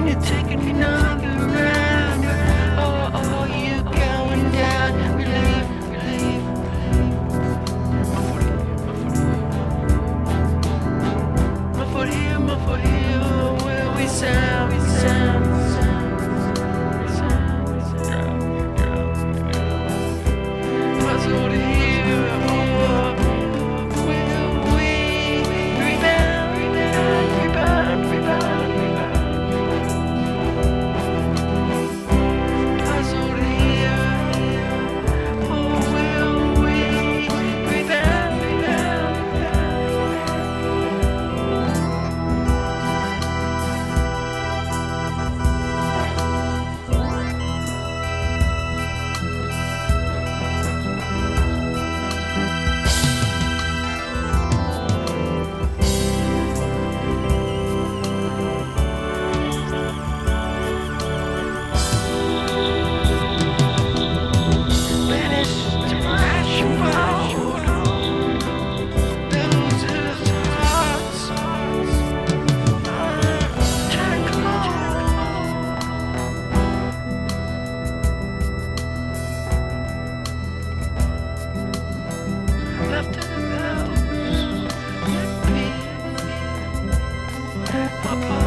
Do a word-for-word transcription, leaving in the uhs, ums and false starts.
you're taking me underground. Oh, oh, you going down. Relief, relief. My foot here, my foot here. Where we sound, we sound, we sound, we sound. Puzzled here. Oh, will we rebound, rebound, rebound, rebound, rebound? Puzzled here. Oh, will we rebound, rebound, vanish to crash and fall. Those are the thoughts. Turn cold. Left in the mountains, let me up.